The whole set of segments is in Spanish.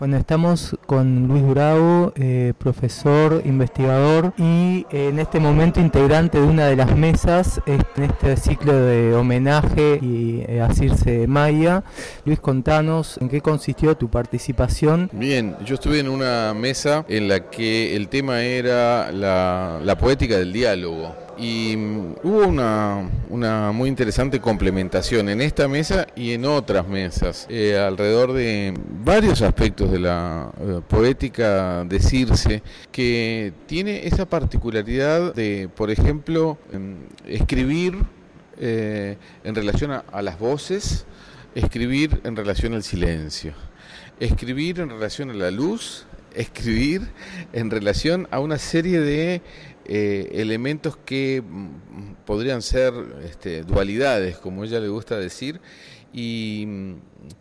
Bueno, estamos con Luis Bravo, profesor, investigador y en este momento integrante de una de las mesas en este ciclo de homenaje a Circe Maya. Luis, contanos en qué consistió tu participación. Bien, yo estuve en una mesa en la que el tema era la poética del diálogo. Y hubo una muy interesante complementación en esta mesa y en otras mesas, alrededor de varios aspectos de la poética de Circe, que tiene esa particularidad de, por ejemplo, escribir en relación a las voces, escribir en relación al silencio, escribir en relación a la luz, escribir en relación a una serie de elementos que podrían ser dualidades, como ella le gusta decir, y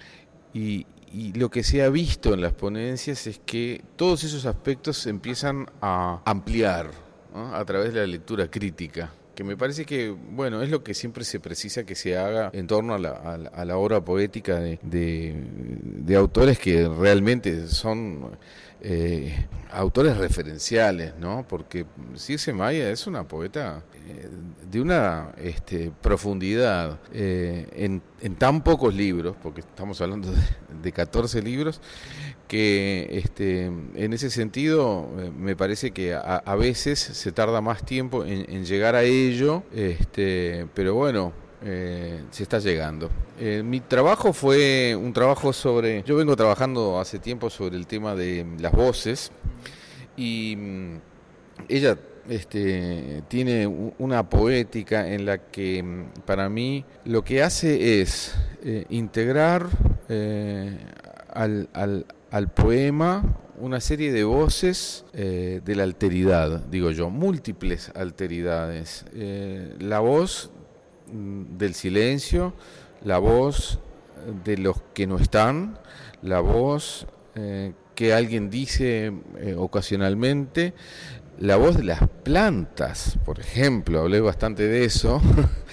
lo que se ha visto en las ponencias es que todos esos aspectos se empiezan a ampliar, ¿no?, a través de la lectura crítica, que me parece que, bueno, es lo que siempre se precisa que se haga en torno a la obra poética de autores que realmente son autores referenciales, ¿no? Porque Circe Maya es una poeta de una profundidad en tan pocos libros, porque estamos hablando de 14 libros, que en ese sentido me parece que a veces se tarda más tiempo en llegar a ello, pero bueno, se está llegando. Mi trabajo fue un trabajo yo vengo trabajando hace tiempo sobre el tema de las voces, y ella tiene una poética en la que para mí lo que hace es integrar al poema una serie de voces de la alteridad, digo yo, múltiples alteridades. La voz del silencio, la voz de los que no están, la voz que alguien dice ocasionalmente, la voz de las plantas, por ejemplo, hablé bastante de eso,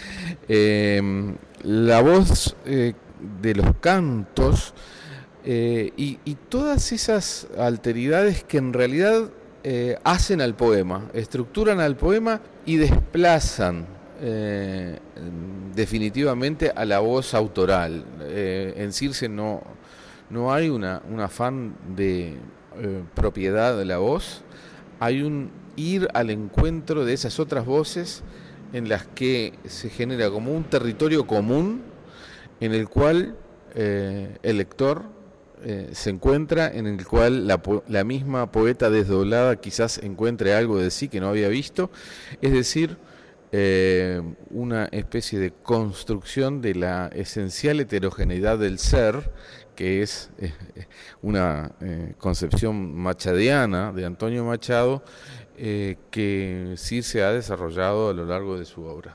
la voz de los cantos, y todas esas alteridades que en realidad hacen al poema, estructuran al poema y desplazan definitivamente a la voz autoral. En Circe no hay un afán de propiedad de la voz, hay un ir al encuentro de esas otras voces en las que se genera como un territorio común en el cual el lector se encuentra, en el cual la misma poeta desdoblada quizás encuentre algo de sí que no había visto, es decir, una especie de construcción de la esencial heterogeneidad del ser, que es una concepción machadiana de Antonio Machado, que Circe ha desarrollado a lo largo de su obra.